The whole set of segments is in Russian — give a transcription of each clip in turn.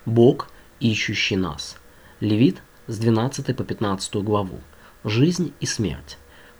Бог, ищущий нас. Левит с 12 по 15 главу. Жизнь и смерть.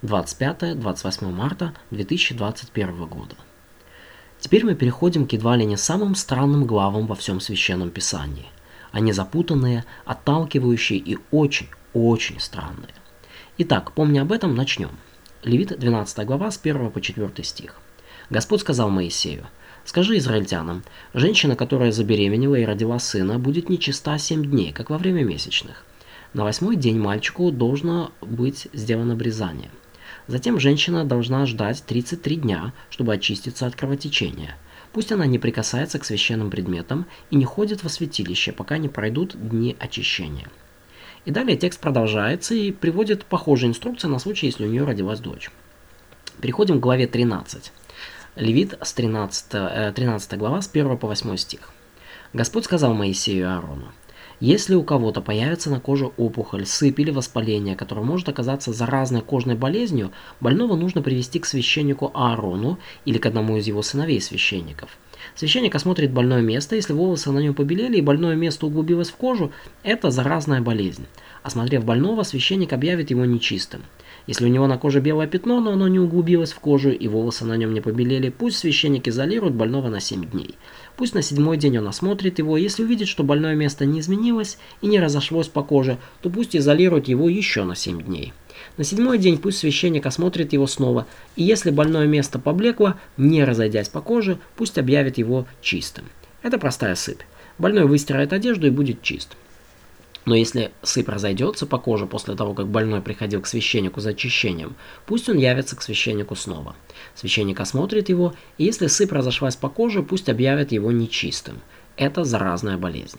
25-28 марта 2021 года. Теперь мы переходим к едва ли не самым странным главам во всем Священном Писании. Они запутанные, отталкивающие и очень странные. Итак, помня об этом, начнем. Левит 12 глава с 1 по 4 стих. Господь сказал Моисею: «Скажи израильтянам, женщина, которая забеременела и родила сына, будет нечиста 7 дней, как во время месячных. На 8-й день мальчику должно быть сделано обрезание. Затем женщина должна ждать 33 дня, чтобы очиститься от кровотечения. Пусть она не прикасается к священным предметам и не ходит во святилище, пока не пройдут дни очищения». И далее текст продолжается и приводит похожие инструкции на случай, если у нее родилась дочь. Переходим к главе 13. Левит с 13 глава с 1 по 8 стих. Господь сказал Моисею и Аарону: «Если у кого-то появится на коже опухоль, сыпь или воспаление, которое может оказаться заразной кожной болезнью, больного нужно привести к священнику Аарону или к одному из его сыновей священников. Священник осмотрит больное место, если волосы на нем побелели и больное место углубилось в кожу, это заразная болезнь. Осмотрев больного, священник объявит его нечистым. Если у него на коже белое пятно, но оно не углубилось в кожу и волосы на нем не побелели, пусть священник изолирует больного на 7 дней. Пусть на 7-й день он осмотрит его, если увидит, что больное место не изменилось и не разошлось по коже, то пусть изолирует его еще на 7 дней. На 7-й день пусть священник осмотрит его снова, и если больное место поблекло, не разойдясь по коже, пусть объявит его чистым. Это простая сыпь. Больной выстирает одежду и будет чист. Но если сыпь разойдется по коже после того, как больной приходил к священнику за очищением, пусть он явится к священнику снова. Священник осмотрит его, и если сыпь разошлась по коже, пусть объявят его нечистым. Это заразная болезнь.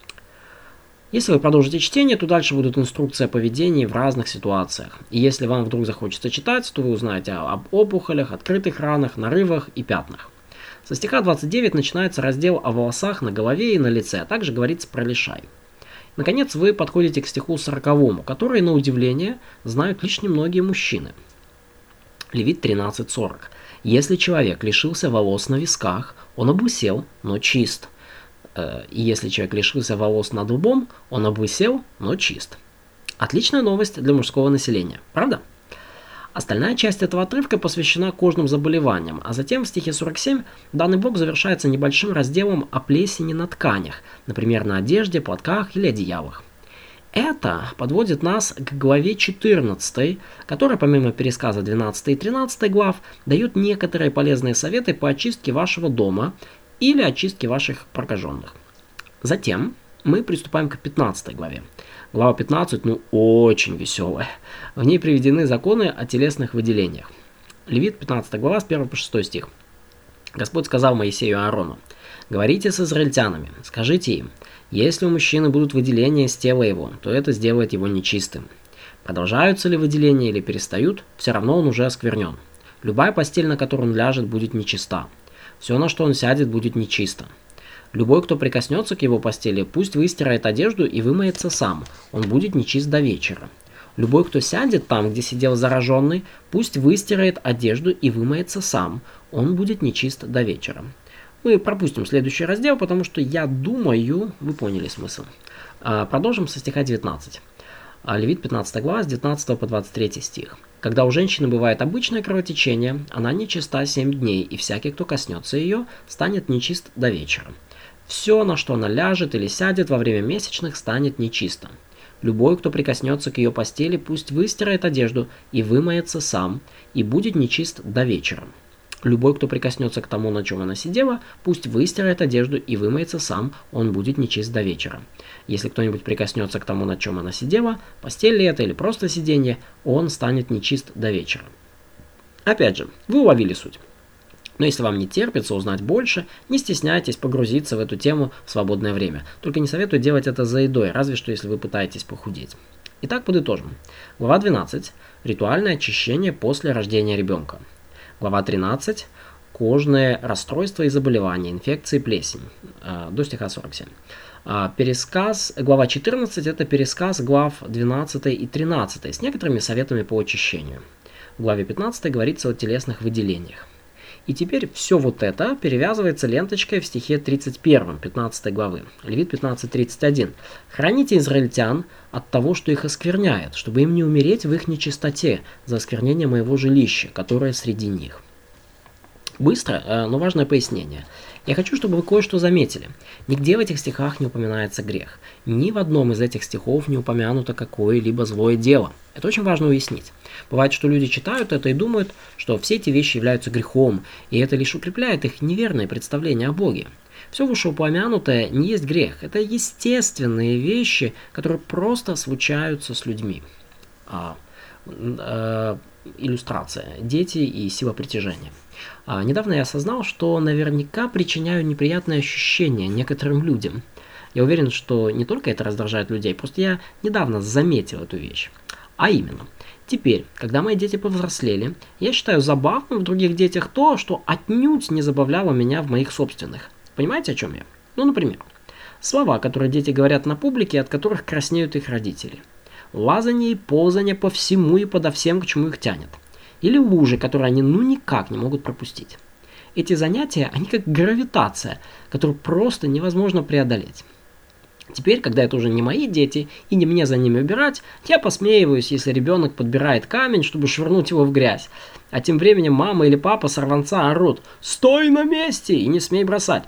Если вы продолжите чтение, то дальше будут инструкции о поведении в разных ситуациях. И если вам вдруг захочется читать, то вы узнаете об опухолях, открытых ранах, нарывах и пятнах. Со стиха 29 начинается раздел о волосах на голове и на лице, а также говорится про лишай. Наконец, вы подходите к стиху 40, который, на удивление, знают лишь немногие мужчины. Левит 13:40. Если человек лишился волос на висках, он облысел, но чист. И если человек лишился волос над лбом, он облысел, но чист. Отличная новость для мужского населения, правда? Остальная часть этого отрывка посвящена кожным заболеваниям, а затем в стихе 47 данный блок завершается небольшим разделом о плесени на тканях, например, на одежде, платках или одеялах. Это подводит нас к главе 14, которая помимо пересказа 12 и 13 глав дает некоторые полезные советы по очистке вашего дома или очистке ваших прокаженных. Затем мы приступаем к 15 главе. Глава 15, очень веселая. В ней приведены законы о телесных выделениях. Левит 15 глава с 1 по 6 стих. Господь сказал Моисею и Аарону: «Говорите с израильтянами, скажите им, если у мужчины будут выделения из тела его, то это сделает его нечистым. Продолжаются ли выделения или перестают, все равно он уже осквернен. Любая постель, на которую он ляжет, будет нечиста. Все, на что он сядет, будет нечисто. Любой, кто прикоснется к его постели, пусть выстирает одежду и вымоется сам, он будет нечист до вечера. Любой, кто сядет там, где сидел зараженный, пусть выстирает одежду и вымоется сам, он будет нечист до вечера». Мы пропустим следующий раздел, потому что, я думаю, вы поняли смысл. Продолжим со стиха 19. Левит 15 глава с 19 по 23 стих. «Когда у женщины бывает обычное кровотечение, она нечиста 7 дней, и всякий, кто коснется ее, станет нечист до вечера. Все, на что она ляжет или сядет во время месячных, станет нечисто. Любой, кто прикоснется к ее постели, пусть выстирает одежду и вымоется сам, и будет нечист до вечера. Любой, кто прикоснется к тому, на чем она сидела, пусть выстирает одежду и вымоется сам, он будет нечист до вечера. Если кто-нибудь прикоснется к тому, на чем она сидела, постель ли это или просто сиденье, он станет нечист до вечера». Опять же, вы уловили суть. Но если вам не терпится узнать больше, не стесняйтесь погрузиться в эту тему в свободное время. Только не советую делать это за едой, разве что если вы пытаетесь похудеть. Итак, подытожим. Глава 12. Ритуальное очищение после рождения ребенка. Глава 13. Кожные расстройства и заболевания, инфекции, плесень. До стиха 47. Глава 14 – это пересказ глав 12 и 13 с некоторыми советами по очищению. В главе 15 говорится о телесных выделениях. И теперь все вот это перевязывается ленточкой в стихе 31, 15 главы. Левит 15:31. «Храните израильтян от того, что их оскверняет, чтобы им не умереть в их нечистоте за осквернение моего жилища, которое среди них». Быстро, но важное пояснение. Я хочу, чтобы вы кое-что заметили. Нигде в этих стихах не упоминается грех. Ни в одном из этих стихов не упомянуто какое-либо злое дело. Это очень важно уяснить. Бывает, что люди читают это и думают, что все эти вещи являются грехом, и это лишь укрепляет их неверное представление о Боге. Все вышеупомянутое не есть грех. Это естественные вещи, которые просто случаются с людьми. Иллюстрация. Дети и сила притяжения. Недавно я осознал, что наверняка причиняю неприятные ощущения некоторым людям. Я уверен, что не только это раздражает людей, просто я недавно заметил эту вещь. А именно, теперь, когда мои дети повзрослели, я считаю забавным в других детях то, что отнюдь не забавляло меня в моих собственных. Понимаете, о чем я? Ну, например, слова, которые дети говорят на публике, от которых краснеют их родители. Лазание и ползание по всему и подо всем, к чему их тянет. Или лужи, которые они никак не могут пропустить. Эти занятия, они как гравитация, которую просто невозможно преодолеть. Теперь, когда это уже не мои дети и не мне за ними убирать, я посмеиваюсь, если ребенок подбирает камень, чтобы швырнуть его в грязь. А тем временем мама или папа сорванца орут: «Стой на месте и не смей бросать!»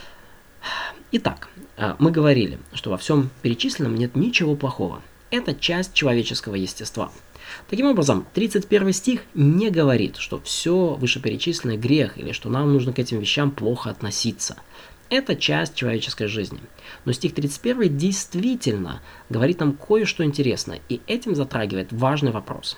Итак, мы говорили, что во всем перечисленном нет ничего плохого. Это часть человеческого естества. Таким образом, 31 стих не говорит, что все вышеперечисленное грех или что нам нужно к этим вещам плохо относиться. Это часть человеческой жизни. Но стих 31 действительно говорит нам кое-что интересное, и этим затрагивает важный вопрос.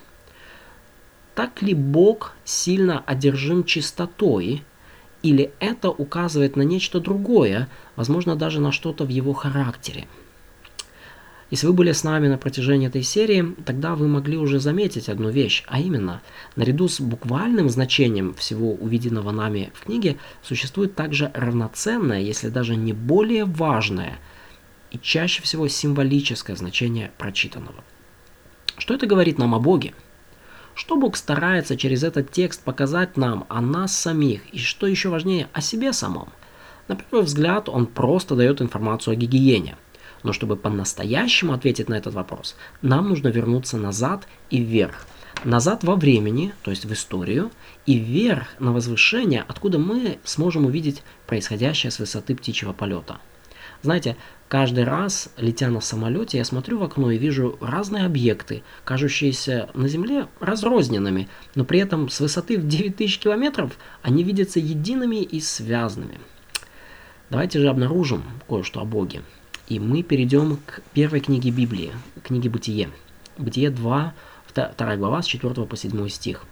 Так ли Бог сильно одержим чистотой, или это указывает на нечто другое, возможно, даже на что-то в его характере? Если вы были с нами на протяжении этой серии, тогда вы могли уже заметить одну вещь, а именно, наряду с буквальным значением всего увиденного нами в книге, существует также равноценное, если даже не более важное, и чаще всего символическое значение прочитанного. Что это говорит нам о Боге? Что Бог старается через этот текст показать нам о нас самих, и что еще важнее, о себе самом? На первый взгляд, он просто дает информацию о гигиене. Но чтобы по-настоящему ответить на этот вопрос, нам нужно вернуться назад и вверх. Назад во времени, то есть в историю, и вверх на возвышение, откуда мы сможем увидеть происходящее с высоты птичьего полета. Знаете, каждый раз, летя на самолете, я смотрю в окно и вижу разные объекты, кажущиеся на Земле разрозненными, но при этом с высоты в 9000 километров они видятся едиными и связанными. Давайте же обнаружим кое-что о Боге. И мы перейдем к первой книге Библии, книге Бытие. Бытие 2, 2 глава, с 4 по 7 стих.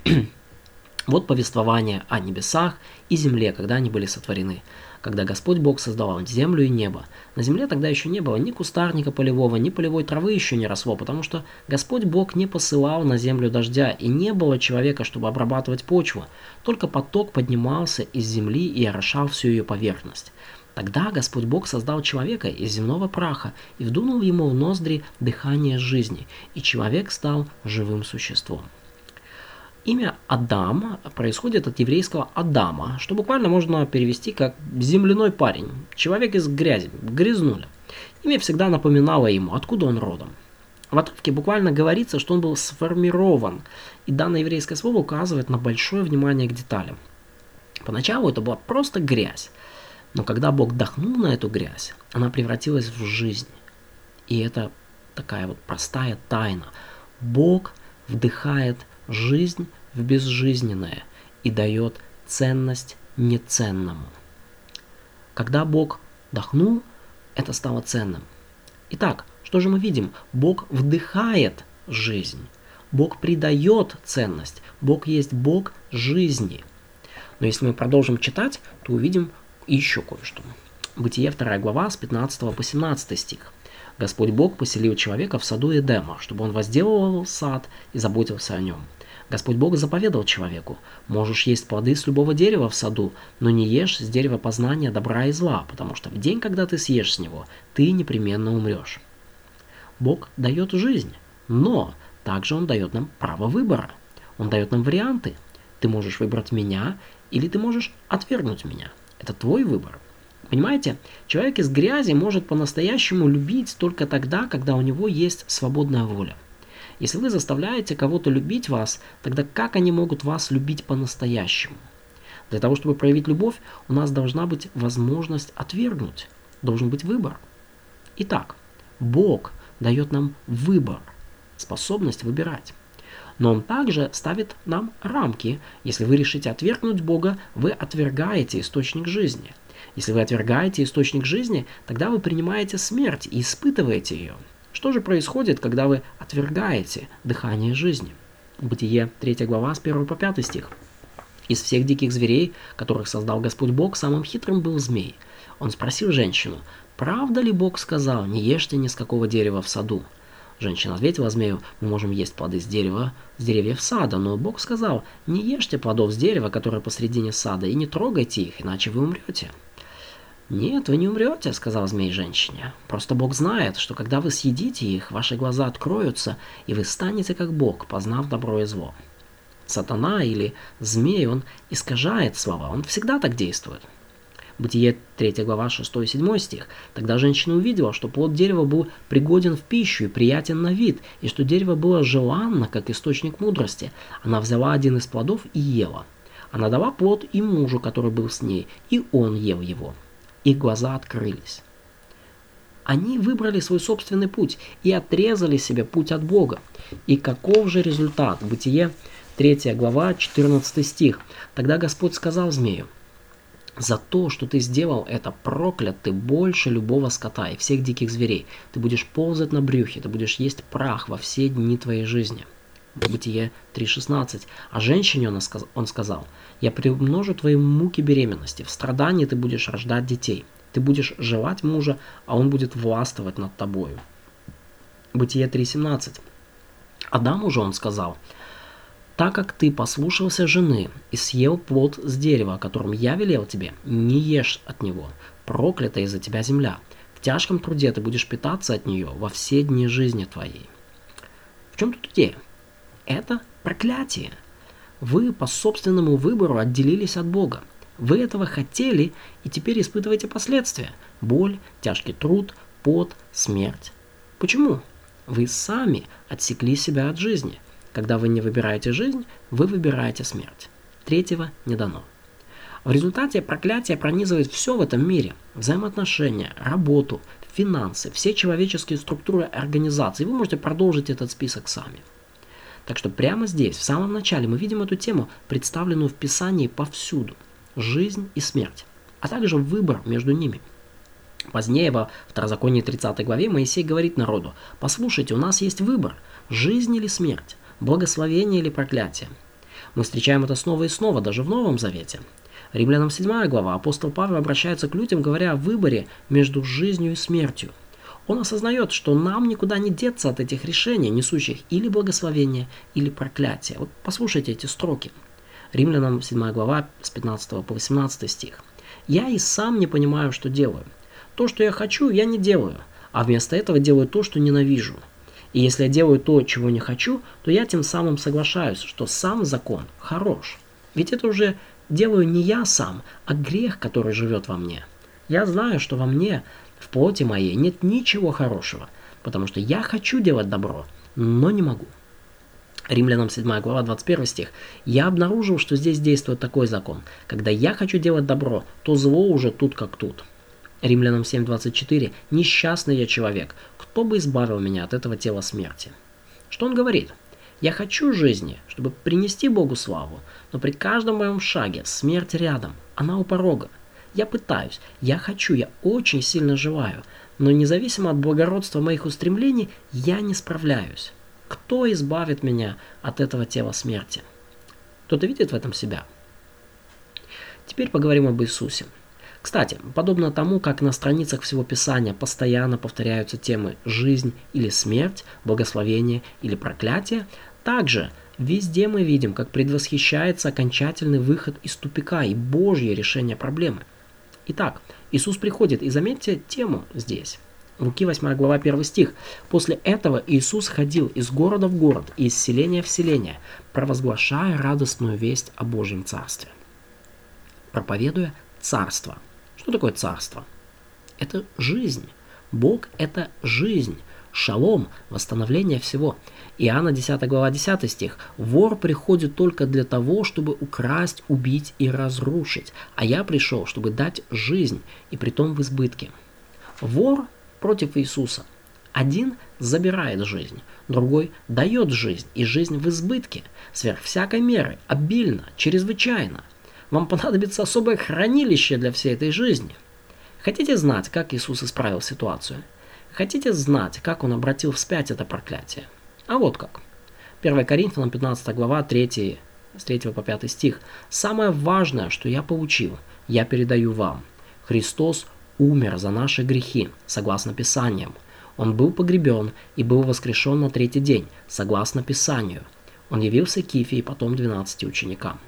Вот повествование о небесах и земле, когда они были сотворены. Когда Господь Бог создавал землю и небо. На земле тогда еще не было ни кустарника полевого, ни полевой травы еще не росло, потому что Господь Бог не посылал на землю дождя, и не было человека, чтобы обрабатывать почву. Только поток поднимался из земли и орошал всю ее поверхность. Тогда Господь Бог создал человека из земного праха и вдунул ему в ноздри дыхание жизни, и человек стал живым существом. Имя Адам происходит от еврейского Адама, что буквально можно перевести как «земляной парень», человек из грязи, грязнуля. Имя всегда напоминало ему, откуда он родом. В отрывке буквально говорится, что он был сформирован, и данное еврейское слово указывает на большое внимание к деталям. Поначалу это была просто грязь. Но когда Бог дохнул на эту грязь, она превратилась в жизнь. И это такая вот простая тайна. Бог вдыхает жизнь в безжизненное и дает ценность неценному. Когда Бог дохнул, это стало ценным. Итак, что же мы видим? Бог вдыхает жизнь. Бог придает ценность. Бог есть Бог жизни. Но если мы продолжим читать, то увидим еще кое-что. Бытие 2 глава с 15 по 17 стих. Господь Бог поселил человека в саду Эдема, чтобы он возделывал сад и заботился о нем. Господь Бог заповедал человеку: можешь есть плоды с любого дерева в саду, но не ешь с дерева познания добра и зла, потому что в день, когда ты съешь с него, ты непременно умрешь. Бог дает жизнь, но также Он дает нам право выбора. Он дает нам варианты. Ты можешь выбрать меня или ты можешь отвергнуть меня. Это твой выбор. Понимаете, человек из грязи может по-настоящему любить только тогда, когда у него есть свободная воля. Если вы заставляете кого-то любить вас, тогда как они могут вас любить по-настоящему? Для того, чтобы проявить любовь, у нас должна быть возможность отвергнуть. Должен быть выбор. Итак, Бог дает нам выбор, способность выбирать. Но Он также ставит нам рамки. Если вы решите отвергнуть Бога, вы отвергаете источник жизни. Если вы отвергаете источник жизни, тогда вы принимаете смерть и испытываете ее. Что же происходит, когда вы отвергаете дыхание жизни? Бытие 3 глава с 1 по 5 стих. Из всех диких зверей, которых создал Господь Бог, самым хитрым был змей. Он спросил женщину: «Правда ли Бог сказал, не ешьте ни с какого дерева в саду?» Женщина ответила змею: «Мы можем есть плоды с деревьев сада, но Бог сказал, не ешьте плодов с дерева, которое посредине сада, и не трогайте их, иначе вы умрете». «Нет, вы не умрете», — сказал змей женщине. «Просто Бог знает, что когда вы съедите их, ваши глаза откроются, и вы станете как Бог, познав добро и зло». Сатана или змей, он искажает слова, он всегда так действует. Бытие 3 глава 6 и 7 стих. «Тогда женщина увидела, что плод дерева был пригоден в пищу и приятен на вид, и что дерево было желанно, как источник мудрости. Она взяла один из плодов и ела. Она дала плод и мужу, который был с ней, и он ел его. Их глаза открылись». Они выбрали свой собственный путь и отрезали себе путь от Бога. И каков же результат? Бытие 3 глава 14 стих. «Тогда Господь сказал змею: за то, что ты сделал это, проклят ты больше любого скота и всех диких зверей. Ты будешь ползать на брюхе, ты будешь есть прах во все дни твоей жизни». Бытие 3.16. «А женщине он сказал: я приумножу твои муки беременности, в страдании ты будешь рождать детей. Ты будешь желать мужа, а он будет властвовать над тобою». Бытие 3.17. «Адаму же он сказал: так как ты послушался жены и съел плод с дерева, о котором я велел тебе, не ешь от него, проклята из-за тебя земля. В тяжком труде ты будешь питаться от нее во все дни жизни твоей». В чем тут идея? Это проклятие. Вы по собственному выбору отделились от Бога. Вы этого хотели и теперь испытываете последствия. Боль, тяжкий труд, пот, смерть. Почему? Вы сами отсекли себя от жизни. Когда вы не выбираете жизнь, вы выбираете смерть. Третьего не дано. В результате проклятие пронизывает все в этом мире. Взаимоотношения, работу, финансы, все человеческие структуры организации. Вы можете продолжить этот список сами. Так что прямо здесь, в самом начале, мы видим эту тему, представленную в Писании повсюду. Жизнь и смерть, а также выбор между ними. Позднее, во Второзаконии 30 главе, Моисей говорит народу: «Послушайте, у нас есть выбор, жизнь или смерть, благословение или проклятие». Мы встречаем это снова и снова, даже в Новом Завете. Римлянам 7 глава, апостол Павел обращается к людям, говоря о выборе между жизнью и смертью. Он осознает, что нам никуда не деться от этих решений, несущих или благословение, или проклятие. Вот послушайте эти строки. Римлянам 7 глава с 15 по 18 стих. «Я и сам не понимаю, что делаю. То, что я хочу, я не делаю, а вместо этого делаю то, что ненавижу. И если я делаю то, чего не хочу, то я тем самым соглашаюсь, что сам закон хорош. Ведь это уже делаю не я сам, а грех, который живет во мне. Я знаю, что во мне, в плоти моей, нет ничего хорошего, потому что я хочу делать добро, но не могу». Римлянам 7 глава 21 стих. «Я обнаружил, что здесь действует такой закон. Когда я хочу делать добро, то зло уже тут как тут». Римлянам 7:24. «Несчастный я человек, кто бы избавил меня от этого тела смерти?» Что он говорит? Я хочу жизни, чтобы принести Богу славу, но при каждом моем шаге смерть рядом, она у порога. Я пытаюсь, я хочу, я очень сильно желаю, но независимо от благородства моих устремлений, я не справляюсь. Кто избавит меня от этого тела смерти? Кто-то видит в этом себя? Теперь поговорим об Иисусе. Кстати, подобно тому, как на страницах всего Писания постоянно повторяются темы «жизнь» или «смерть», «благословение» или «проклятие», также везде мы видим, как предвосхищается окончательный выход из тупика и Божье решение проблемы. Итак, Иисус приходит, и заметьте тему здесь. Луки 8 глава 1 стих. «После этого Иисус ходил из города в город и из селения в селение, провозглашая радостную весть о Божьем Царстве». проповедуя царство. Что такое царство? Это жизнь. Бог – это жизнь. Шалом – восстановление всего. Иоанна 10 глава 10 стих. «Вор приходит только для того, чтобы украсть, убить и разрушить. А я пришел, чтобы дать жизнь, и притом в избытке». Вор против Иисуса. Один забирает жизнь, другой дает жизнь, и жизнь в избытке, сверх всякой меры, обильно, чрезвычайно. Вам понадобится особое хранилище для всей этой жизни. Хотите знать, как Иисус исправил ситуацию? Хотите знать, как Он обратил вспять это проклятие? А вот как. 1 Коринфянам 15 глава 3, с 3 по 5 стих. «Самое важное, что я получил, я передаю вам. Христос умер за наши грехи, согласно Писаниям. Он был погребен и был воскрешен на третий день, согласно Писанию. Он явился Кифе и потом 12 ученикам.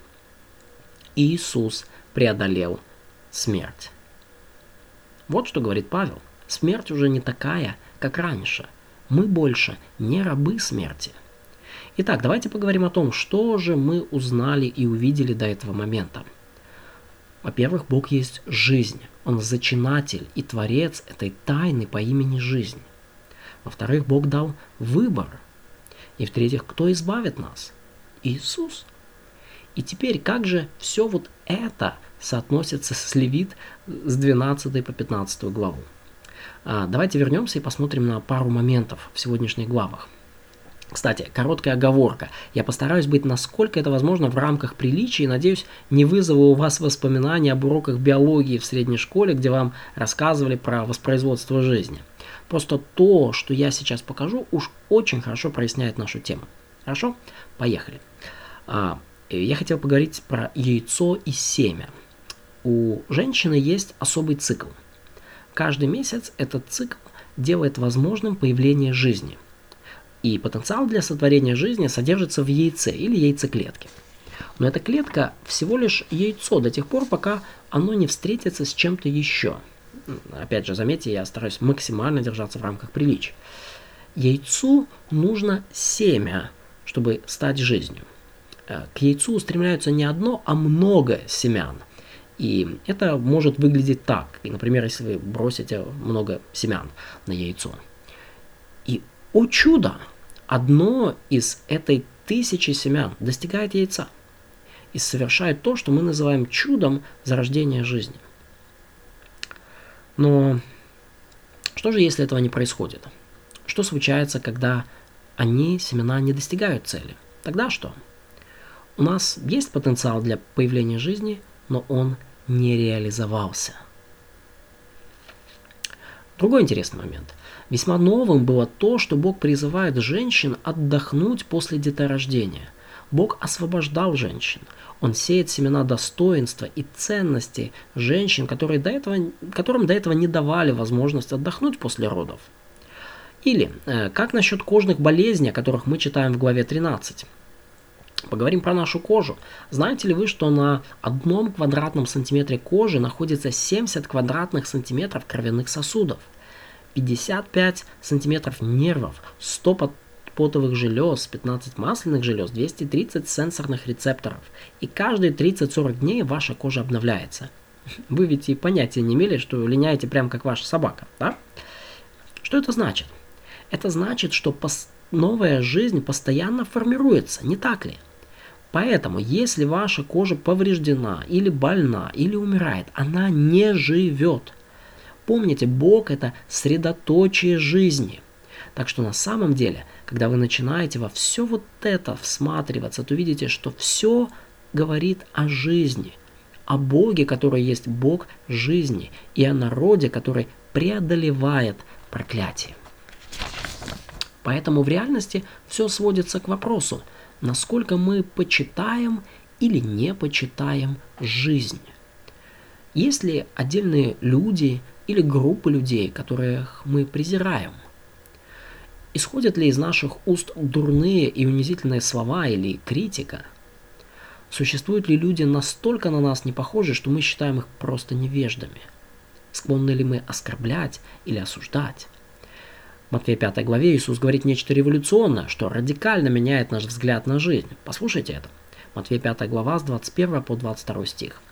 Иисус преодолел смерть». Вот что говорит Павел. Смерть уже не такая, как раньше. Мы больше не рабы смерти. Итак, давайте поговорим о том, что же мы узнали и увидели до этого момента. Во-первых, Бог есть жизнь. Он зачинатель и творец этой тайны по имени жизнь. Во-вторых, Бог дал выбор. И в-третьих, кто избавит нас? Иисус. И теперь, как же все вот это соотносится с Левит с 12 по 15 главу? Давайте вернемся и посмотрим на пару моментов в сегодняшних главах. Кстати, короткая оговорка. Я постараюсь быть насколько это возможно в рамках приличия и, надеюсь, не вызову у вас воспоминания об уроках биологии в средней школе, где вам рассказывали про воспроизводство жизни. Просто то, что я сейчас покажу, уж очень хорошо проясняет нашу тему. Хорошо? Поехали. Я хотел поговорить про яйцо и семя. У женщины есть особый цикл. Каждый месяц этот цикл делает возможным появление жизни. И потенциал для сотворения жизни содержится в яйце или яйцеклетке. Но эта клетка всего лишь яйцо до тех пор, пока оно не встретится с чем-то еще. Опять же, заметьте, я стараюсь максимально держаться в рамках приличия. Яйцу нужно семя, чтобы стать жизнью. К яйцу устремляются не одно, а много семян. И это может выглядеть так. И, например, если вы бросите много семян на яйцо. И, о чудо, одно из этой 1000 семян достигает яйца и совершает то, что мы называем чудом зарождения жизни. Но что же, если этого не происходит? Что случается, когда семена, не достигают цели? Тогда что? У нас есть потенциал для появления жизни, но он не реализовался. Другой интересный момент. Весьма новым было то, что Бог призывает женщин отдохнуть после деторождения. Бог освобождал женщин. Он сеет семена достоинства и ценности женщин, которым до этого не давали возможность отдохнуть после родов. Или, как насчет кожных болезней, о которых мы читаем в главе 13? Поговорим про нашу кожу. Знаете ли вы, что на 1 квадратном сантиметре кожи находится 70 квадратных сантиметров кровяных сосудов, 55 сантиметров нервов, 100 потовых желез, 15 масляных желез, 230 сенсорных рецепторов. И каждые 30-40 дней ваша кожа обновляется. Вы ведь и понятия не имели, что линяете прям как ваша собака, да? Что это значит? Это значит, что новая жизнь постоянно формируется, не так ли? Поэтому, если ваша кожа повреждена, или больна, или умирает, она не живет. Помните, Бог – это средоточие жизни. Так что на самом деле, когда вы начинаете во все вот это всматриваться, то видите, что все говорит о жизни, о Боге, который есть Бог жизни, и о народе, который преодолевает проклятие. Поэтому в реальности все сводится к вопросу, насколько мы почитаем или не почитаем жизнь. Есть ли отдельные люди или группы людей, которых мы презираем? Исходят ли из наших уст дурные и унизительные слова или критика? Существуют ли люди настолько на нас не похожи, что мы считаем их просто невеждами? Склонны ли мы оскорблять или осуждать? В Матфея 5 главе Иисус говорит нечто революционное, что радикально меняет наш взгляд на жизнь. Послушайте это. Матфея 5 глава с 21 по 22 стих.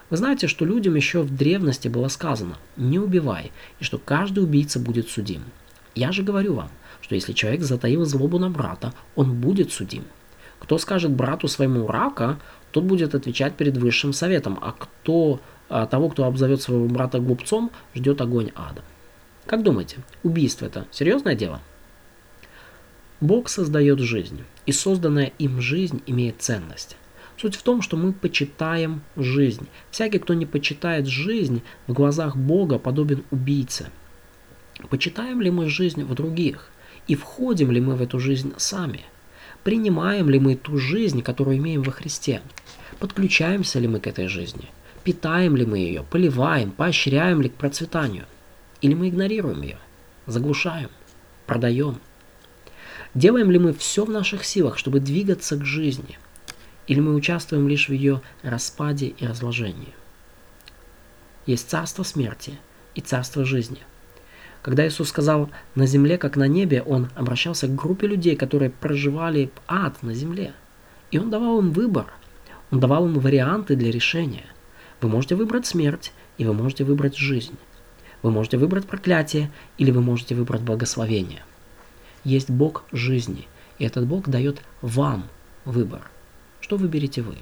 Вы знаете, что людям еще в древности было сказано «не убивай», и что каждый убийца будет судим. Я же говорю вам, что если человек затаил злобу на брата, он будет судим. Кто скажет брату своему рака, тот будет отвечать перед высшим советом, того, кто обзовет своего брата глупцом, ждет огонь ада. Как думаете, убийство это серьезное дело? Бог создает жизнь, и созданная им жизнь имеет ценность. Суть в том, что мы почитаем жизнь. Всякий, кто не почитает жизнь, в глазах Бога подобен убийце. Почитаем ли мы жизнь в других? И входим ли мы в эту жизнь сами? Принимаем ли мы ту жизнь, которую имеем во Христе? Подключаемся ли мы к этой жизни? Питаем ли мы ее? Поливаем? Поощряем ли к процветанию? Или мы игнорируем ее? Заглушаем? Продаем? Делаем ли мы все в наших силах, чтобы двигаться к жизни? Или мы участвуем лишь в ее распаде и разложении? Есть царство смерти и царство жизни. Когда Иисус сказал «на земле, как на небе», Он обращался к группе людей, которые проживали ад на земле. И Он давал им выбор. Он давал им варианты для решения. Вы можете выбрать смерть, и вы можете выбрать жизнь. Вы можете выбрать проклятие, или вы можете выбрать благословение. Есть Бог жизни, и этот Бог дает вам выбор. Что выберете вы?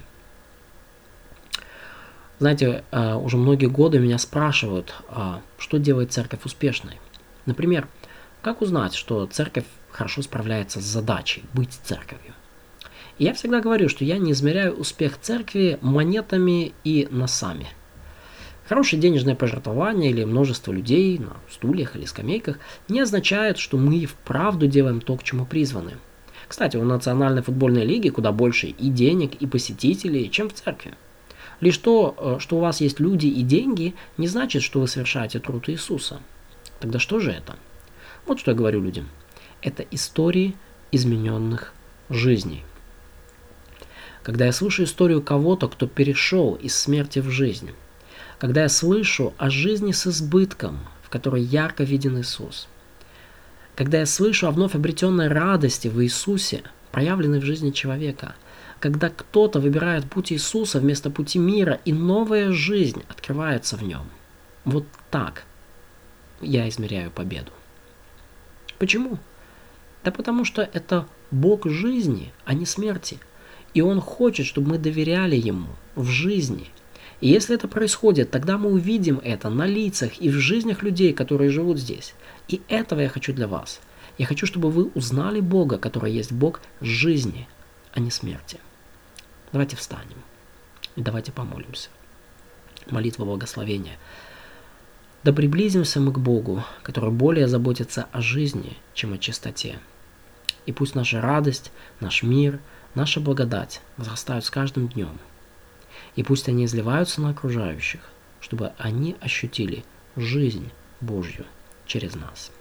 Знаете, уже многие годы меня спрашивают, что делает церковь успешной. Например, как узнать, что церковь хорошо справляется с задачей быть церковью? И я всегда говорю, что я не измеряю успех церкви монетами и носами. Хорошее денежное пожертвование или множество людей на стульях или скамейках не означает, что мы вправду делаем то, к чему призваны. Кстати, у Национальной футбольной лиги куда больше и денег, и посетителей, чем в церкви. Лишь то, что у вас есть люди и деньги, не значит, что вы совершаете труд Иисуса. Тогда что же это? Вот что я говорю людям. Это истории измененных жизней. Когда я слышу историю кого-то, кто перешел из смерти в жизнь, когда я слышу о жизни с избытком, в которой ярко виден Иисус, когда я слышу о вновь обретенной радости в Иисусе, проявленной в жизни человека, когда кто-то выбирает путь Иисуса вместо пути мира, и новая жизнь открывается в нем. Вот так я измеряю победу. Почему? Да потому что это Бог жизни, а не смерти. И Он хочет, чтобы мы доверяли Ему в жизни. И если это происходит, тогда мы увидим это на лицах и в жизнях людей, которые живут здесь. И этого я хочу для вас. Я хочу, чтобы вы узнали Бога, который есть Бог жизни, а не смерти. Давайте встанем и давайте помолимся. Молитва благословения. Да приблизимся мы к Богу, который более заботится о жизни, чем о чистоте. И пусть наша радость, наш мир, наша благодать возрастают с каждым днем. И пусть они изливаются на окружающих, чтобы они ощутили жизнь Божью через нас.